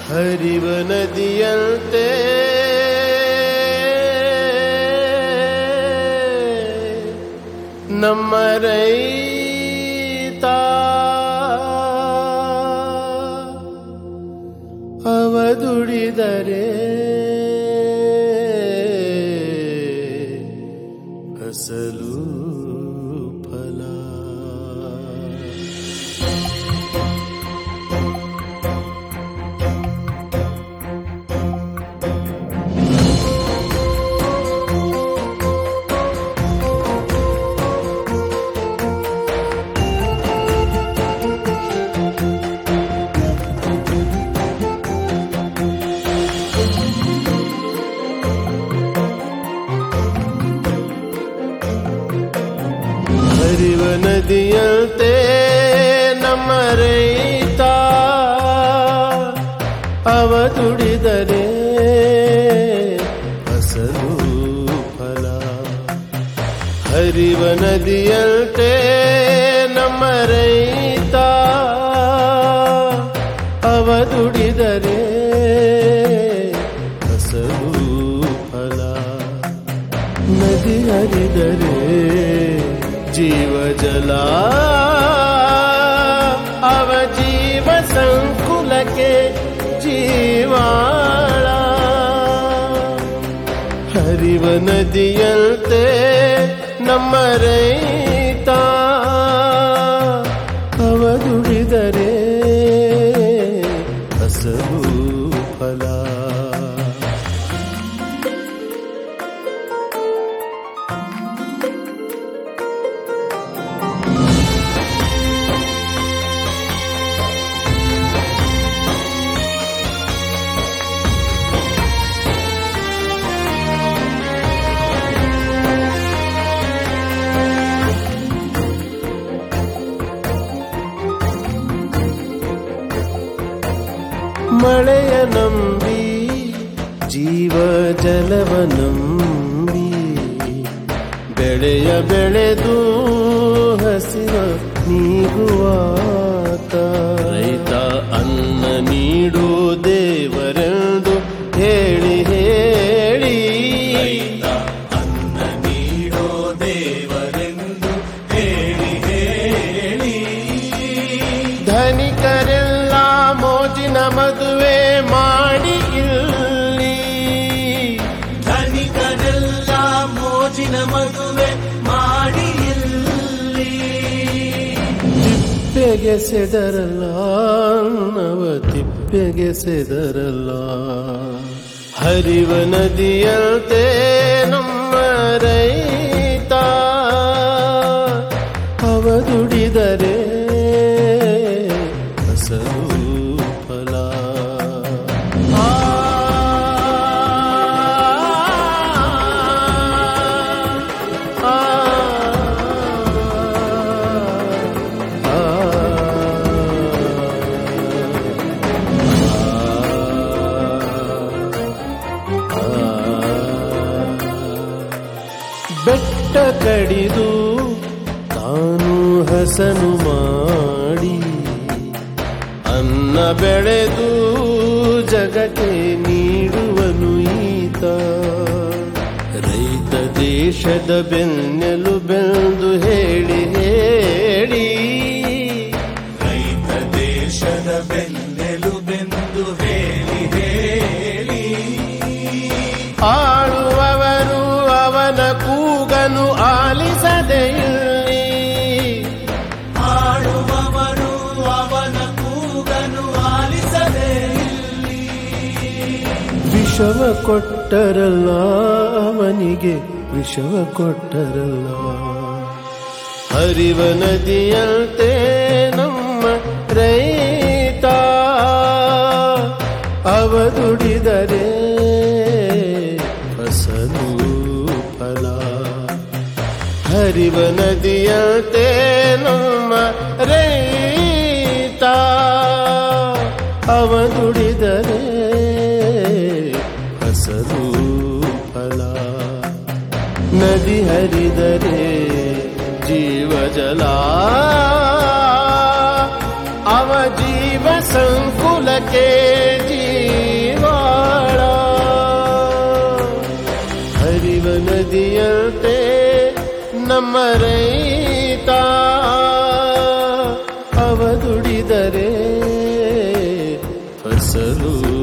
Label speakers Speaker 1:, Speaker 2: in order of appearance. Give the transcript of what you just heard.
Speaker 1: ಹರಿವ ನದಿಯಂತೆ ನಮ್ಮ ರೈತ ಅವ ದುಡಿದರೆ ಫಸಲು ಫಲ. ಹರಿವ ನದಿಯಂತೆ ನಮ್ಮ ರೈತ ಅವ ದುಡಿದರೆ ಫಸಲು ಫಲ. ಹರಿವ ನದಿಯಂತೆ ನಮ್ಮ ರೈತ ಅವ ದುಡಿದರೆ ಫಸಲು ಫಲ. ನದಿ ಹರಿದರೆ ಜೀವ ಜಲ ಅವ ಜೀವ ಸಂಕುಲಕ್ಕೆ ಜೀವಾಳ. ಹರಿವ ನದಿಯಂತೆ ನಮ್ಮ ರೈತ ಅವ ದುಡಿದರೆ ಫಸಲು ಫಲ. ಮಳೆಯ ನಂಬಿ ಜೀವ ಜಲವ ನಂಬಿ ಬೆಳೆಯ ಬೆಳೆದು ಹಸಿವ ನೀಗುವಾತ. ರೈತ ಅನ್ನ ನೀಡೋ ದೇವರೆಂದು ಹೇಳಿ ಹೇಳಿ,
Speaker 2: ಅನ್ನ ನೀಡೋ ದೇವರೆಂದು ಹೇಳಿ ಹೇಳಿ,
Speaker 1: ಧನಿಕರೆಲ್ಲ ಮೋಜಿನ ಮದುವೆ ಮಾಡಿ ಇಲ್ಲಿ,
Speaker 2: ಧನಿಕರೆಲ್ಲ ಮೋಜಿನ ಮದುವೆ ಮಾಡಿ ಇಲ್ಲಿ.
Speaker 1: ತಿಪ್ಪೆಗೆ ಸೆದರಲ್ಲ ನವ ತಿಪ್ಪೆಗೆ ಸೆದರಲ್ಲ. ಹರಿವ ನದಿಯಂತೆ ನಮ್ಮ ರೈತ ಅವ ದುಡಿದರೆ ಫಸಲು ಫಲ. ಬೆಟ್ಟ ಕಡಿದು ತಾನು ಹಸನು ಮಾಡಿ ಅನ್ನ ಬೆಳೆದು ಜಗಕ್ಕೆ ನೀಡುವನು ಈತ. ರೈತ ದೇಶದ ಬೆನ್ನೆಲುಬೆಂದು ಹೇಳಿ ಹೇಳಿ,
Speaker 2: ರೈತ ದೇಶದ ಬೆನ್ನೆಲುಬೆಂದು ಹೇಳಿ ಹೇಳಿ,
Speaker 1: ಆಳುವವರು ಅವನ ಕೂಗನು ಆಲಿಸದೆ ಇಲ್ಲಿ,
Speaker 2: ಆಳುವವರು ಅವನ ಕೂಗನು ಆಲಿಸದೆ ಇಲ್ಲಿ.
Speaker 1: ವಿಷವ ಕೊಟ್ಟರಲ್ಲ ಅವನಿಗೆ ವಿಷವ ಕೊಟ್ಟರಲ್ಲ. ಹರಿವ ನದಿಯಂತೆ ನಮ್ಮ ರೈತ ಅವ ದುಡಿದರೆ ಫಸಲು ಫಲ. ಹರಿವ ನದಿಯಂತೆ ನಮ್ಮ ರೈತ ಅವ ದುಡಿದರೆ ಫಸಲು ಫಲ. ನದಿ ಹರಿದರೆ ಜೀವ ಜಲ ಅವ ಜೀವ ಸಂಕುಲಕ್ಕೆ ಜೀವಾಳ ಹರಿವ ನದಿಯಂತೆ ನಮ್ಮ ರೈತ ಅವ ದುಡಿದರೆ ಫಸಲು